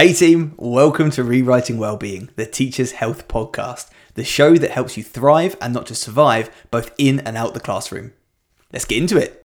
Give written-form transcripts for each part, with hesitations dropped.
Hey team, welcome to Rewriting Wellbeing, the Teacher's Health Podcast, the show that helps you thrive and not just survive, both in and out the classroom. Let's get into it.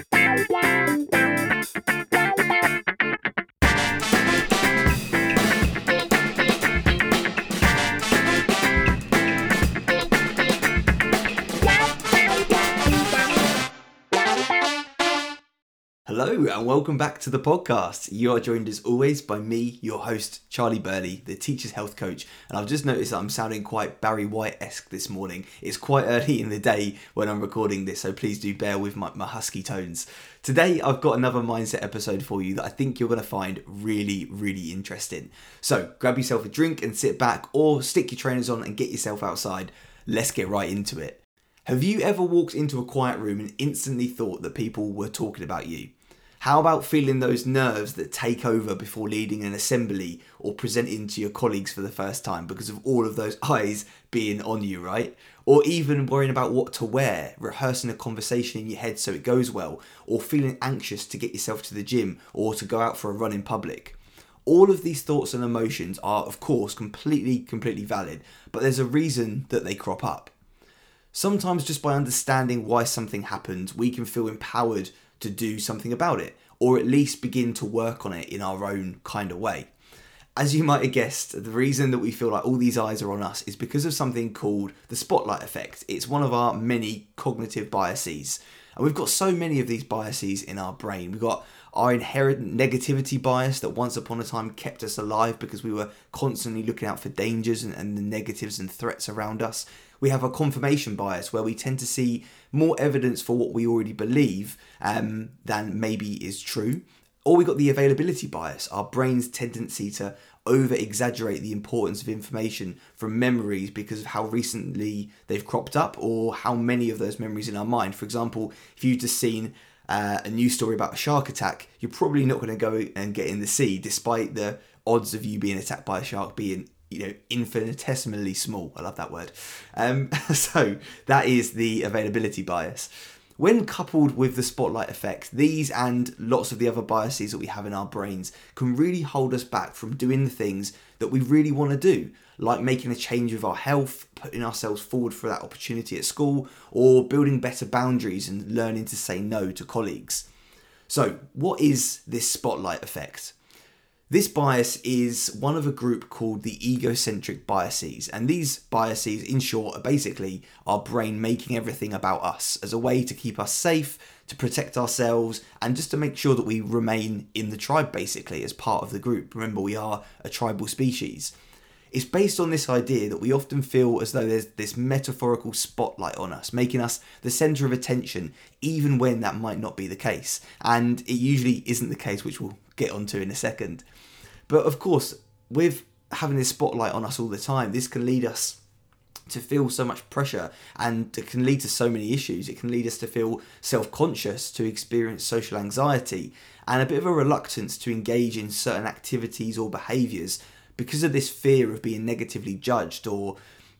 Hello and welcome back to the podcast. You are joined as always by me, your host, Charlie Burley, the Teacher's Health Coach. And I've just noticed that I'm sounding quite Barry White-esque this morning. It's quite early in the day when I'm recording this, so please do bear with my husky tones. Today, I've got another mindset episode for you that I think you're going to find really, really interesting. So grab yourself a drink and sit back, or stick your trainers on and get yourself outside. Let's get right into it. Have you ever walked into a quiet room and instantly thought that people were talking about you? How about feeling those nerves that take over before leading an assembly or presenting to your colleagues for the first time because of all of those eyes being on you, right? Or even worrying about what to wear, rehearsing a conversation in your head so it goes well, or feeling anxious to get yourself to the gym or to go out for a run in public. All of these thoughts and emotions are, of course, completely valid, but there's a reason that they crop up. Sometimes just by understanding why something happened, we can feel empowered to do something about it, or at least begin to work on it in our own kind of way. As you might have guessed, the reason that we feel like all these eyes are on us is because of something called the spotlight effect. It's one of our many cognitive biases. And we've got so many of these biases in our brain. We've got our inherent negativity bias that once upon a time kept us alive because we were constantly looking out for dangers and the negatives and threats around us. We have a confirmation bias where we tend to see more evidence for what we already believe than maybe is true. Or we got the availability bias, our brain's tendency to over-exaggerate the importance of information from memories because of how recently they've cropped up or how many of those memories in our mind. For example, if you've just seen a news story about a shark attack, you're probably not going to go and get in the sea despite the odds of you being attacked by a shark being infinitesimally small. I love that word. So that is the availability bias. When coupled with the spotlight effect, these and lots of the other biases that we have in our brains can really hold us back from doing the things that we really want to do, like making a change with our health, putting ourselves forward for that opportunity at school, or building better boundaries and learning to say no to colleagues. So, what is this spotlight effect? This bias is one of a group called the egocentric biases, and these biases, in short, are basically our brain making everything about us as a way to keep us safe, to protect ourselves, and just to make sure that we remain in the tribe, basically, as part of the group. Remember, we are a tribal species. It's based on this idea that we often feel as though there's this metaphorical spotlight on us, making us the centre of attention, even when that might not be the case. And it usually isn't the case, which we'll get onto in a second. But of course, with having this spotlight on us all the time, this can lead us to feel so much pressure, and it can lead to so many issues. It can lead us to feel self-conscious, to experience social anxiety, and a bit of a reluctance to engage in certain activities or behaviours because of this fear of being negatively judged, or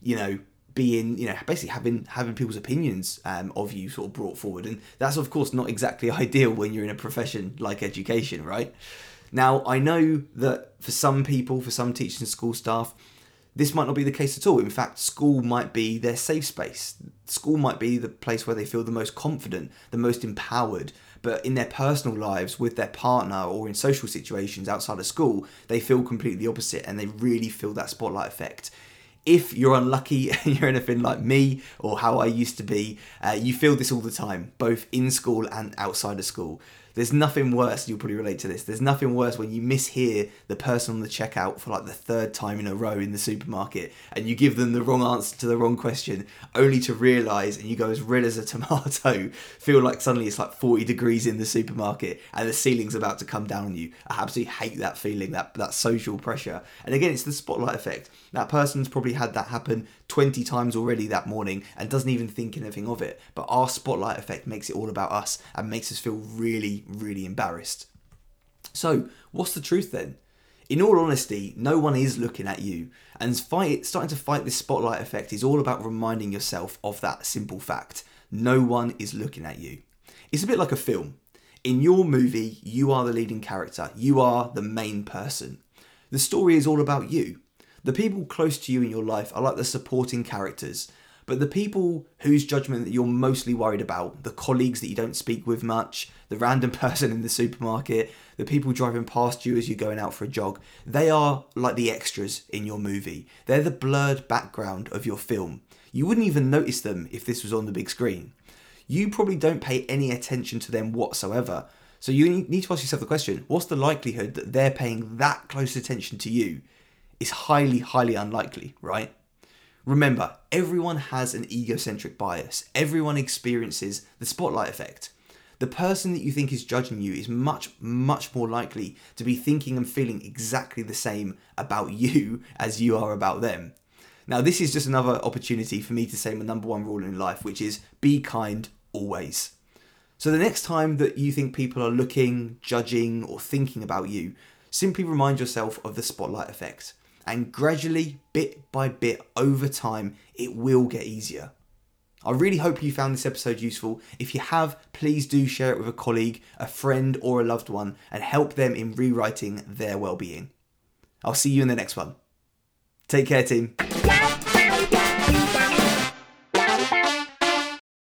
basically having people's opinions of you sort of brought forward. And that's of course not exactly ideal when you're in a profession like education, right? Now, I know that for some people, for some teachers and school staff, this might not be the case at all. In fact, school might be their safe space. School might be the place where they feel the most confident, the most empowered. But in their personal lives, with their partner, or in social situations outside of school, they feel completely the opposite, and they really feel that spotlight effect. If you're unlucky and you're anything like me, or how I used to be, you feel this all the time, both in school and outside of school. There's nothing worse, you'll probably relate to this, there's nothing worse when you mishear the person on the checkout for like the third time in a row in the supermarket, and you give them the wrong answer to the wrong question, only to realise, and you go as red as a tomato, feel like suddenly it's like 40 degrees in the supermarket and the ceiling's about to come down on you. I absolutely hate that feeling, that social pressure. And again, it's the spotlight effect. That person's probably had that happen 20 times already that morning and doesn't even think anything of it. But our spotlight effect makes it all about us and makes us feel really, really embarrassed. So, what's the truth then? In all honesty, no one is looking at you. And starting to fight this spotlight effect is all about reminding yourself of that simple fact. No one is looking at you. It's a bit like a film. In your movie, you are the leading character. You are the main person. The story is all about you. The people close to you in your life are like the supporting characters, but the people whose judgment that you're mostly worried about, the colleagues that you don't speak with much, the random person in the supermarket, the people driving past you as you're going out for a jog, they are like the extras in your movie. They're the blurred background of your film. You wouldn't even notice them if this was on the big screen. You probably don't pay any attention to them whatsoever. So you need to ask yourself the question, what's the likelihood that they're paying that close attention to you? It's highly, highly unlikely, right? Remember, everyone has an egocentric bias. Everyone experiences the spotlight effect. The person that you think is judging you is much, much more likely to be thinking and feeling exactly the same about you as you are about them. Now, this is just another opportunity for me to say my number one rule in life, which is be kind always. So the next time that you think people are looking, judging, or thinking about you, simply remind yourself of the spotlight effect. And gradually, bit by bit, over time, it will get easier. I really hope you found this episode useful. If you have, please do share it with a colleague, a friend, or a loved one, and help them in rewriting their well-being. I'll see you in the next one. Take care, team.